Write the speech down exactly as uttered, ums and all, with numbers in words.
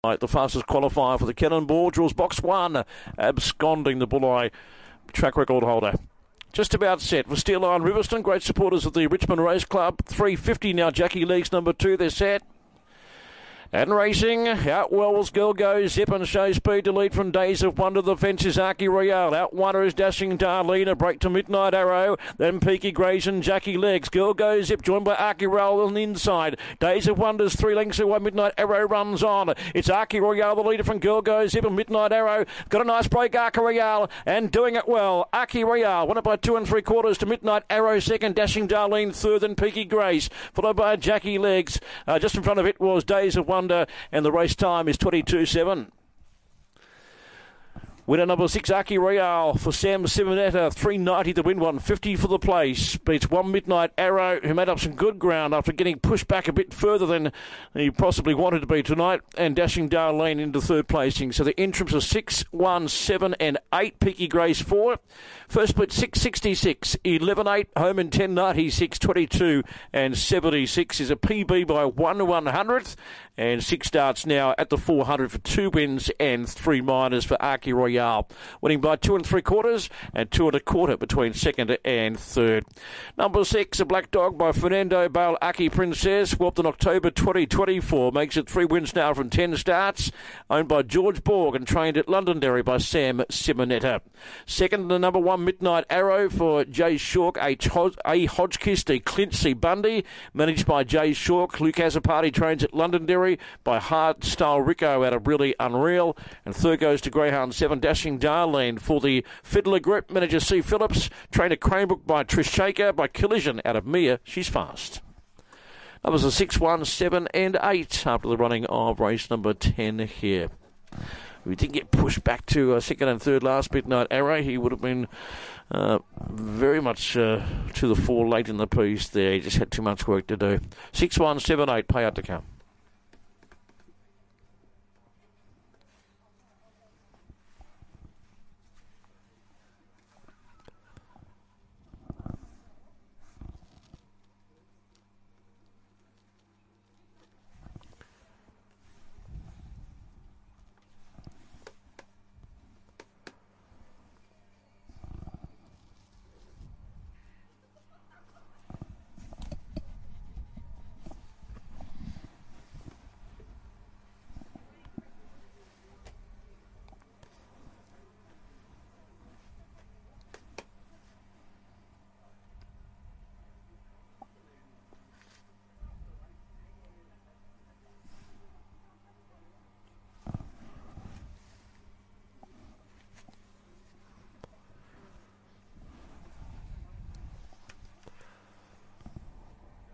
The fastest qualifier for the Cannonball draws box one, absconding the Bulleye track record holder. Just about set for Steel Line Riverston, great supporters of the Richmond Race Club. three fifty now, Jackie Leagues number two, they're set. And racing, out Wells, Girl Goes Zip and show speed to lead from Days of Wonder. The fence is Arky Royale. Out Wonder is Dashing Darlene. A break to Midnight Arrow. Then Peaky Grace and Jackie Legs. Girl Goes Zip joined by Arky Royale on the inside. Days of Wonder's three lengths away. Midnight Arrow runs on. It's Arky Royale, the leader from Girl Goes Zip and Midnight Arrow. Got a nice break, Arky Royale, and doing it well. Arky Royale won it by two and three quarters to Midnight Arrow second. Dashing Darlene third, then Peaky Grace, followed by Jackie Legs. Uh, just in front of it was Days of Wonder, and the race time is twenty-two seven. Winner number six, Arky Royale for Sam Simonetta, three ninety to win, one fifty for the place. Beats one Midnight Arrow, who made up some good ground after getting pushed back a bit further than he possibly wanted to be tonight, and Dashing Darlene into third placing. So the entrants are six, one, seven and eight. Peaky Grace four. First split six sixty-six, eleven eight, home in ten ninety-six, twenty-two and seventy-six is a P B by one one hundredth. And six starts now at the four hundred for two wins and three minors for Arky Royale. Winning by two and three quarters and two and a quarter between second and third. Number six, a Black Dog by Fernando Bale, Aki Princess, whelped in October twenty twenty-four. Makes it three wins now from ten starts. Owned by George Borg and trained at Londonderry by Sam Simonetta. Second, the number one, Midnight Arrow for Jay Shawk, A. Hod- A. Hodgkiss, D. Clint C. Bundy. Managed by Jay Shawk. Luke Azzopardi trains at Londonderry by Hardstyle Rico out of Really Unreal. And third goes to Greyhound seven, Dashing Darlene for the Fiddler Group. Manager C. Phillips. Trainer Cranebrook by Trish Shaker. By Collision out of Mia. She's fast. That was a six, one, seven and eight after the running of race number ten here. We did get pushed back to uh, second and third last Midnight Arrow. He would have been uh, very much uh, to the fore late in the piece there. He just had too much work to do. six, one, seven, eight, payout to come.